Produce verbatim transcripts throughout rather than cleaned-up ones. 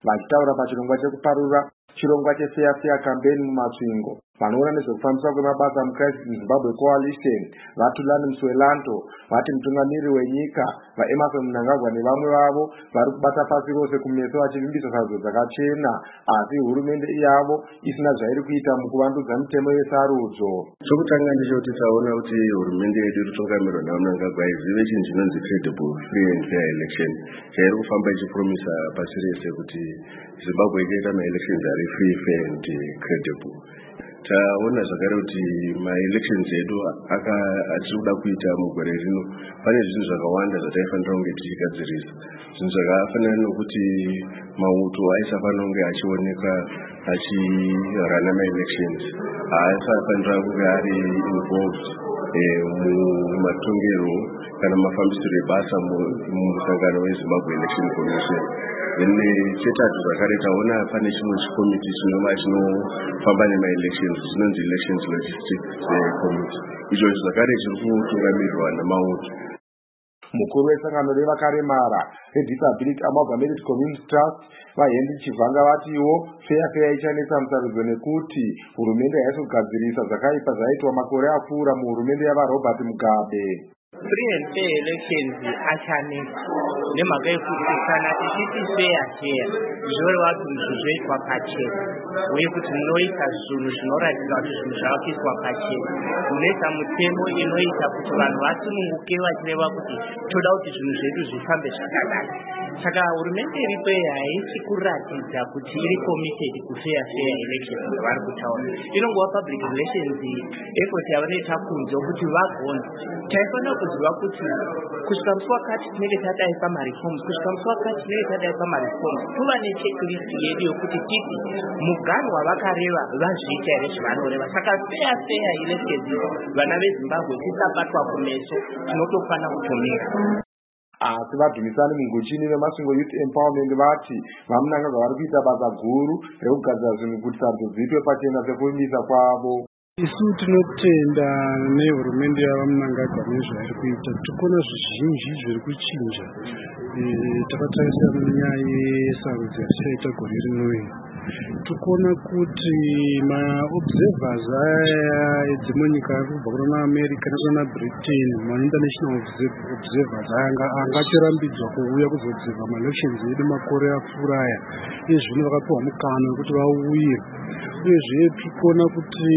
vachitaura pachirongwa chekuparura chirongwa chefair fair campaign mumatsvingo. Vanoona nezvekufambiswa kwemabasa muChrist in Zimbabwe Coalition vaTulani Mswelanto vati mutungamiri wenyika vaEmmerson Mnangagwa nevamwe vavo vari kubata pasi rose kumeso vachivimbisa sarudzo dzakachena, asi hurumende yavo isina zvairi kuita mukuvandudza mitemo yesarudzo. Chokutanga ndechekuti taona kuti hurumende yedu inotungamirwa naMnangagwa izive chinhu chinonzi credible free and fair election chairi kufamba ichipromisa pasi rese kuti Zimbabwe ichaita maelections ari free, fair and credible. Taona zvakare kuti maelections edu atikuda kuita mugore rino pane zvinhu zvakawanda zvataifanira kunge tichigadzirisa. Zvinhu zvakafanana nokuti mauto aisafanira kunge achioneka achirana maelections, haasafanira kunge ari involved mumatongero kana mafambisiro ebasa mumusangano weZimbabwe Election Commission. Then chetatu zvakare taona pane chimwe chikomiti chinova chinofamba nemaelections chinonzi Elections Logistics Committee, icho zvakare chiri kutungamirirwa namauto. Mukuru wesangano revakaremara reDisability Amalgamated Community Trust vaHenry Chivhanga vatiwo fair fair ichanetsa musarudzo nekuti hurumende haisi kugadzirisa zvakaipa zvaitwa makore apfuura muhurumende yavaRobert Mugabe. Free and fair elections achanetsa nemhaka yekuti kana tichiti fair fair zvoreva kuti zvinhu zvoitwa pachena, uye kuti munoita zvinhu zvinoratidza kuti zvinhu zvavakuiswa pachena, munoita mitemo inoita kuti vanhu vasununguke vachireva kuti toda kuti zvinhu zvedu zvifambe zvakanaka. Saka hurumende iripo haisi kuratidza kuti iri committed kufair fair elections zvavari kutaura. Inongova public relations effort yavanoita kunze kuti vagone. Taifanira kuziva kuti kusvika musi wakati tinenge tadai pamareforms, kusvika musi wakati tinenge tadai pamareforms, kuva nechecklist yedu yokuti titi muganwa vakareva vazviita here zvavanoreva. Saka fair fair elections vana veZimbabwe tisabatwa kumeso, tinotofana kutomira. Asi vadhumisani munguchini vemasvingo Youth Empowerment vati vaMnangagwa vari kuita basa guru rekugadzira zvinhu kuti sarudzo dziitwe pachena sekuvimbisa kwavo. Isu tinotenda nehurumende yavaMnangagwa nezvairi kuita. Tikuona zvizhinji zviri kuchinja. Takatarisa munyaya yesarudzo yatichaita gore rino. Tikuona kuti maobservers aya edzimwe nyika ari kubva kuna America nekuna Britain, ma-international observers aya angachirambidzwa kuuya kuzoobserva ma-elections edu makore apfuura aya. Izvino vakapiwa mukana wekuti vauye. Uyezve tikuona kuti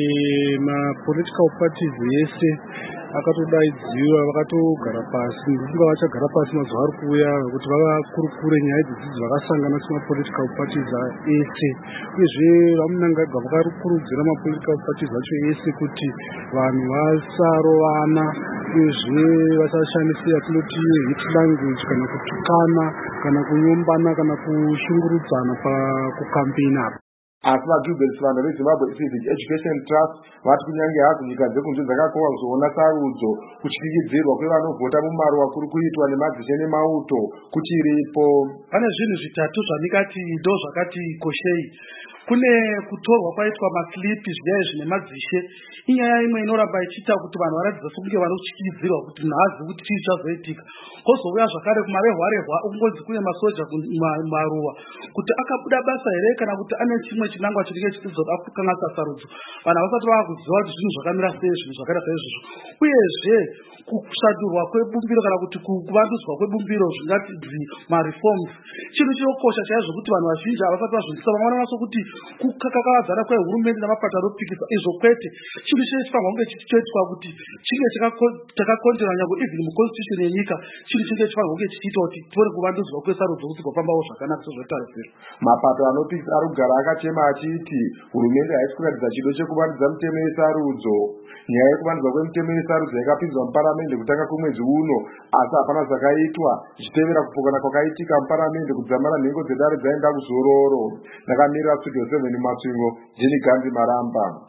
ma-political parties ese akatodaidziwa, vakatogara pasi. Ndifunga vachagara pasi mazuva ari kuuya kuti vavakurukure nyaya dzidzi vakasangana sema-political parties ese. Uyezve vaMnangagwa vakakurudzira ma-political parties acho ese kuti vanhu vasarovana, uyezve vasashandisa yatinoti hate language kana kutukana kana kunyombana kana kushungurudzana pakukampeni apa. Asi vaGilbert Vanhu veZimbabwe Civic Education Trust vati kunyange hadzo nyika dzekunze dzakakohwa kuzoona sarudzo kutyiridzirwa kwevanovhota mumaruwa kuri kuitwa nemadzishe nemauto kuchiripo. Pane zvinhu zvitatu zvandikati ndo zvakati koshei. Kune kutorwa kwaitwa maklipi zviya zvine madzishe. Inyaya imwe inoramba ichiita kuti vanhu varatidza sokunge vanotyidzirwa kuti nhazi kuti chii chazoitika. Kwozouya zvakare kumarehwa rehwa ungonzi kune masoja kumaruwa kuti akabuda basa here kana kuti ane chimwe chinangwa chinenge chichizoda kukanganisa sarudzo. Vanhu havasati vavakuziva kuti zvinhu zvakamira sei zvinhu zvakaita saizvozvo. Uyezve kushandurwa kwebumbiro kana kuti kuvandudzwa kwebumbiro zvingati mareforms chinhu chinokosha chaizvo kuti vanhu vazhinji havasati vazvinzwisisa. Vamwe vanoona sokuti kukakavadzana kwehurumende namapato anopikisa, izvo kwete. Chinhu chichifanirwa kunge chichitoitwa kuti chinge chakakonzera nyange even muconstitution yenyika, chinhu chinge chifanirwa kunge chichiitwa kuti tione kuvandudzwa kwesarudzo kuti kufambawo zvakanaka sezvatarisirwa. Mapato anopikisa ari kugara akachema achiti hurumende haisi kuratidza chido chekuvandudza mitemo yesarudzo. Nyaya yekuvandudzwa kwemitemo yesarudzo yakapinzwa muparamende kutanga kwemwedzi uno, asi hapana zvakaitwa zvichitevera kupokana kwakaitika muparamende kudzamara nhengo dzedare dzaenda kuzororo. Ndakamirira Studio seven mumatsvingo, Jenny Gandhi Maramba.